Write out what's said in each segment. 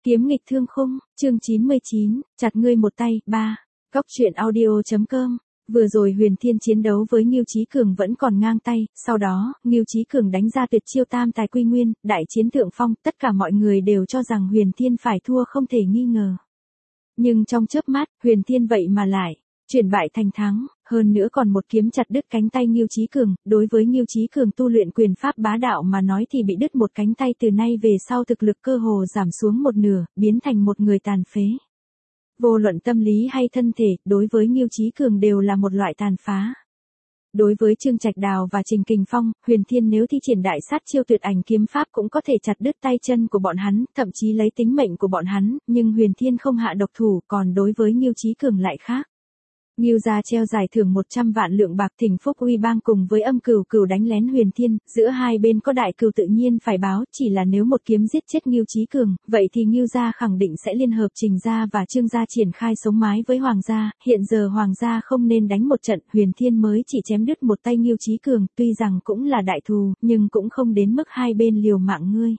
Kiếm nghịch thương khung, chương 99, chặt ngươi một tay, 3. Góc truyện audio.com. Vừa rồi Huyền Thiên chiến đấu với Ngưu Chí Cường vẫn còn ngang tay, sau đó, Ngưu Chí Cường đánh ra tuyệt chiêu tam tài quy nguyên, đại chiến thượng phong, tất cả mọi người đều cho rằng Huyền Thiên phải thua không thể nghi ngờ. Nhưng trong chớp mắt, Huyền Thiên vậy mà lại chuyển bại thành thắng, hơn nữa còn một kiếm chặt đứt cánh tay Ngưu Chí Cường. Đối với Ngưu Chí Cường tu luyện quyền pháp bá đạo mà nói thì bị đứt một cánh tay từ nay về sau thực lực cơ hồ giảm xuống một nửa, biến thành một người tàn phế. Vô luận tâm lý hay thân thể, đối với Ngưu Chí Cường đều là một loại tàn phá. Đối với Trương Trạch Đào và Trình Kình Phong, Huyền Thiên nếu thi triển đại sát chiêu tuyệt ảnh kiếm pháp cũng có thể chặt đứt tay chân của bọn hắn, thậm chí lấy tính mệnh của bọn hắn, nhưng Huyền Thiên không hạ độc thủ, còn đối với Ngưu Chí Cường lại khác. Ngưu gia treo giải thưởng 100 vạn lượng bạc, Thịnh Phúc Uy Bang cùng với Âm Cửu Cửu đánh lén Huyền Thiên, giữa hai bên có đại cừu tự nhiên phải báo, chỉ là nếu một kiếm giết chết Ngưu Chí Cường, vậy thì Ngưu gia khẳng định sẽ liên hợp Trình gia và Trương gia triển khai sống mái với Hoàng gia, hiện giờ Hoàng gia không nên đánh một trận, Huyền Thiên mới chỉ chém đứt một tay Ngưu Chí Cường, tuy rằng cũng là đại thù, nhưng cũng không đến mức hai bên liều mạng ngươi.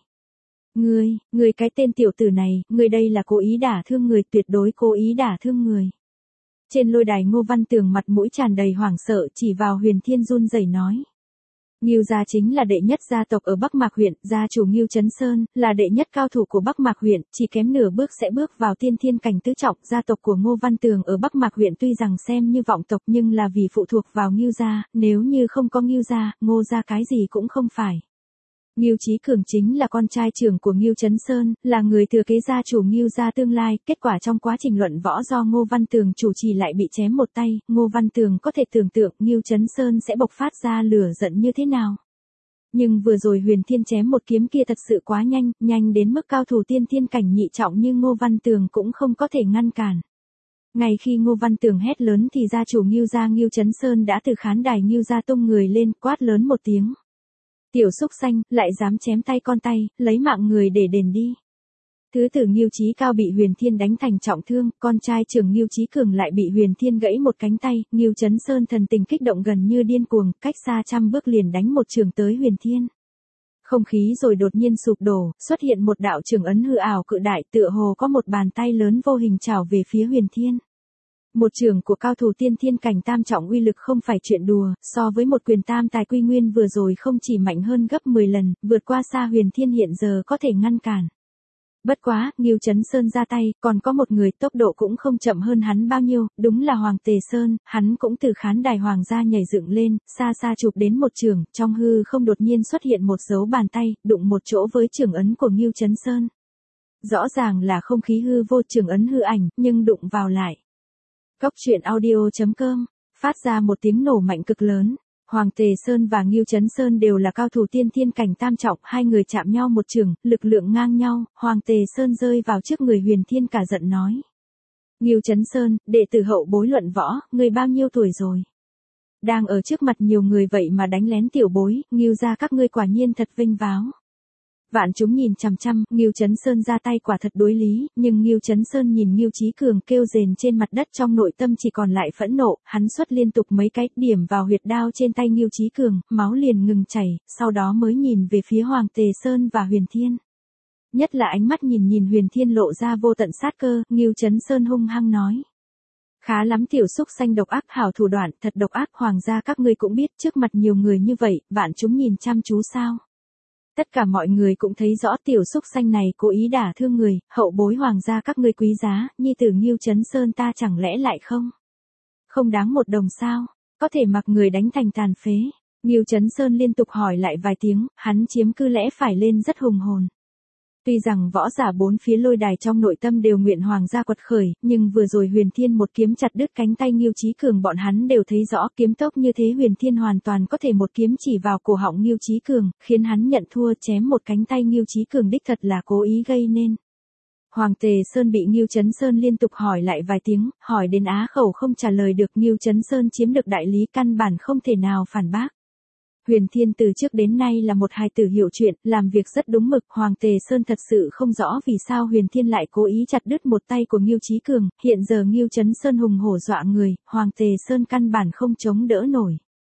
Ngươi cái tên tiểu tử này, ngươi đây là cố ý đả thương người, tuyệt đối cố ý đả thương người. Trên lôi đài Ngô Văn Tường mặt mũi tràn đầy hoảng sợ chỉ vào Huyền Thiên run rẩy nói. Ngưu gia chính là đệ nhất gia tộc ở Bắc Mạc huyện, gia chủ Ngưu Chấn Sơn, là đệ nhất cao thủ của Bắc Mạc huyện, chỉ kém nửa bước sẽ bước vào tiên thiên cảnh tứ trọng. Gia tộc của Ngô Văn Tường ở Bắc Mạc huyện tuy rằng xem như vọng tộc nhưng là vì phụ thuộc vào Ngưu gia, nếu như không có Ngưu gia, Ngô gia cái gì cũng không phải. Ngưu Chí Cường chính là con trai trưởng của Ngưu Chấn Sơn, là người thừa kế gia chủ Ngưu gia tương lai, kết quả trong quá trình luận võ do Ngô Văn Tường chủ trì lại bị chém một tay, Ngô Văn Tường có thể tưởng tượng Ngưu Chấn Sơn sẽ bộc phát ra lửa giận như thế nào. Nhưng vừa rồi Huyền Thiên chém một kiếm kia thật sự quá nhanh, nhanh đến mức cao thủ tiên thiên cảnh nhị trọng như Ngô Văn Tường cũng không có thể ngăn cản. Ngay khi Ngô Văn Tường hét lớn thì gia chủ Ngưu gia Ngưu Chấn Sơn đã từ khán đài Ngưu gia tung người lên, quát lớn một tiếng. Tiểu xúc xanh, lại dám chém tay con tay, lấy mạng người để đền đi. Thứ tử Ngưu Chí Cao bị Huyền Thiên đánh thành trọng thương, con trai trưởng Ngưu Chí Cường lại bị Huyền Thiên gãy một cánh tay, Ngưu Chấn Sơn thần tình kích động gần như điên cuồng, cách xa trăm bước liền đánh một trường tới Huyền Thiên. Không khí rồi đột nhiên sụp đổ, xuất hiện một đạo trường ấn hư ảo cự đại, tựa hồ có một bàn tay lớn vô hình chảo về phía Huyền Thiên. Một trường của cao thủ tiên thiên cảnh tam trọng uy lực không phải chuyện đùa, so với một quyền tam tài quy nguyên vừa rồi không chỉ mạnh hơn gấp 10 lần, vượt qua xa Huyền Thiên hiện giờ có thể ngăn cản. Bất quá, Ngưu Chấn Sơn ra tay, còn có một người tốc độ cũng không chậm hơn hắn bao nhiêu, đúng là Hoàng Tề Sơn, hắn cũng từ khán đài Hoàng gia nhảy dựng lên, xa xa chụp đến một trường, trong hư không đột nhiên xuất hiện một dấu bàn tay, đụng một chỗ với trường ấn của Ngưu Chấn Sơn. Rõ ràng là không khí hư vô trường ấn hư ảnh, nhưng đụng vào lại. Góc truyện audio.com, phát ra một tiếng nổ mạnh cực lớn. Hoàng Tề Sơn và Ngưu Chấn Sơn đều là cao thủ tiên thiên cảnh tam trọng, hai người chạm nhau một trường, lực lượng ngang nhau, Hoàng Tề Sơn rơi vào trước người Huyền Thiên cả giận nói. Ngưu Chấn Sơn, đệ tử hậu bối luận võ, người bao nhiêu tuổi rồi? Đang ở trước mặt nhiều người vậy mà đánh lén tiểu bối, Ngưu gia các ngươi quả nhiên thật vinh váo. Vạn chúng nhìn chằm chằm, Ngưu Chấn Sơn ra tay quả thật đối lý, nhưng Ngưu Chấn Sơn nhìn Ngưu Chí Cường kêu rền trên mặt đất trong nội tâm chỉ còn lại phẫn nộ, hắn xuất liên tục mấy cái điểm vào huyệt đao trên tay Ngưu Chí Cường, máu liền ngừng chảy, sau đó mới nhìn về phía Hoàng Tề Sơn và Huyền Thiên. Nhất là ánh mắt nhìn Huyền Thiên lộ ra vô tận sát cơ, Ngưu Chấn Sơn hung hăng nói. Khá lắm tiểu xúc xanh độc ác hảo thủ đoạn, thật độc ác, Hoàng gia các ngươi cũng biết trước mặt nhiều người như vậy, vạn chúng nhìn chăm chú sao. Tất cả mọi người cũng thấy rõ tiểu xúc xanh này cố ý đả thương người, hậu bối Hoàng gia các ngươi quý giá, nhi tử Ngưu Chấn Sơn ta chẳng lẽ lại không đáng một đồng sao, có thể mặc người đánh thành tàn phế. Ngưu Chấn Sơn liên tục hỏi lại vài tiếng, hắn chiếm cứ lẽ phải lên rất hùng hồn. Tuy rằng võ giả bốn phía lôi đài trong nội tâm đều nguyện Hoàng gia quật khởi, nhưng vừa rồi Huyền Thiên một kiếm chặt đứt cánh tay Ngưu Chí Cường, bọn hắn đều thấy rõ kiếm tốc như thế Huyền Thiên hoàn toàn có thể một kiếm chỉ vào cổ họng Ngưu Chí Cường, khiến hắn nhận thua, chém một cánh tay Ngưu Chí Cường đích thật là cố ý gây nên. Hoàng Tề Sơn bị Ngưu Chấn Sơn liên tục hỏi lại vài tiếng, hỏi đến á khẩu không trả lời được, Ngưu Chấn Sơn chiếm được đại lý căn bản không thể nào phản bác. Huyền Thiên từ trước đến nay là một hài tử hiểu chuyện, làm việc rất đúng mực, Hoàng Tề Sơn thật sự không rõ vì sao Huyền Thiên lại cố ý chặt đứt một tay của Ngưu Chí Cường, hiện giờ Ngưu Chấn Sơn hùng hổ dọa người, Hoàng Tề Sơn căn bản không chống đỡ nổi.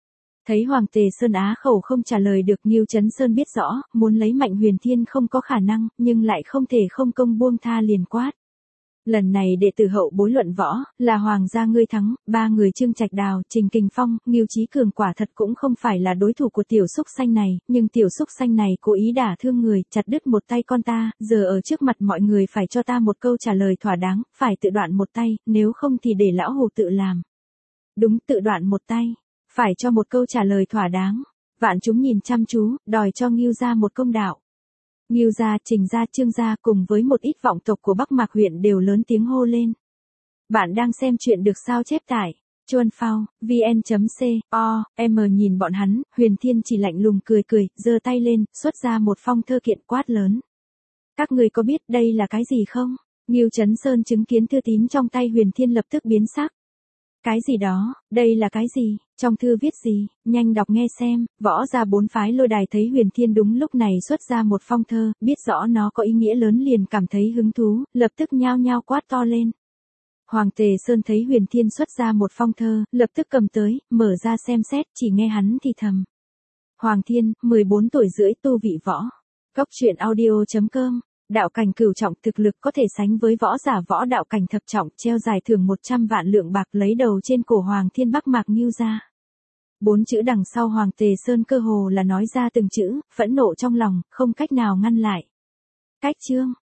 Thấy Hoàng Tề Sơn á khẩu không trả lời được, Ngưu Chấn Sơn biết rõ, muốn lấy Mạnh Huyền Thiên không có khả năng, nhưng lại không thể không công buông tha liền quát. Lần này đệ tử hậu bối luận võ, là Hoàng gia ngươi thắng, 3 người Trương Trạch Đào, Trình Kình Phong, Ngưu Chí Cường quả thật cũng không phải là đối thủ của tiểu súc xanh này, nhưng tiểu súc xanh này cố ý đả thương người, chặt đứt một tay con ta, giờ ở trước mặt mọi người phải cho ta một câu trả lời thỏa đáng, phải tự đoạn một tay, nếu không thì để lão hù tự làm. Đúng, tự đoạn một tay, phải cho một câu trả lời thỏa đáng. Vạn chúng nhìn chăm chú, đòi cho Ngưu gia một công đạo. Ngưu gia, Trình gia, Trương gia cùng với một ít vọng tộc của Bắc Mạc huyện đều lớn tiếng hô lên. Bạn đang xem chuyện được sao chép tải. Chuan Phao, vn.co.m nhìn bọn hắn, Huyền Thiên chỉ lạnh lùng cười cười, giơ tay lên, xuất ra một phong thơ kiện quát lớn. Các người có biết đây là cái gì không? Ngưu Chấn Sơn chứng kiến thư tín trong tay Huyền Thiên lập tức biến sắc. Cái gì đó, đây là cái gì, trong thư viết gì, nhanh đọc nghe xem. Võ gia 4 phái Lôi Đài thấy Huyền Thiên đúng lúc này xuất ra một phong thơ, biết rõ nó có ý nghĩa lớn liền cảm thấy hứng thú, lập tức nhao nhao quát to lên. Hoàng Tề Sơn thấy Huyền Thiên xuất ra một phong thơ, lập tức cầm tới, mở ra xem xét, chỉ nghe hắn thì thầm. Hoàng Thiên, 14 tuổi rưỡi, tu vị võ. Góc truyện audio.com. Đạo cảnh cửu trọng, thực lực có thể sánh với võ giả võ đạo cảnh thập trọng, treo giải thưởng 100 vạn lượng bạc, lấy đầu trên cổ Hoàng Thiên Bắc Mạc Ngưu gia. 4 chữ đằng sau Hoàng Tề Sơn cơ hồ là nói ra từng chữ, phẫn nộ trong lòng, không cách nào ngăn lại. Cách chương.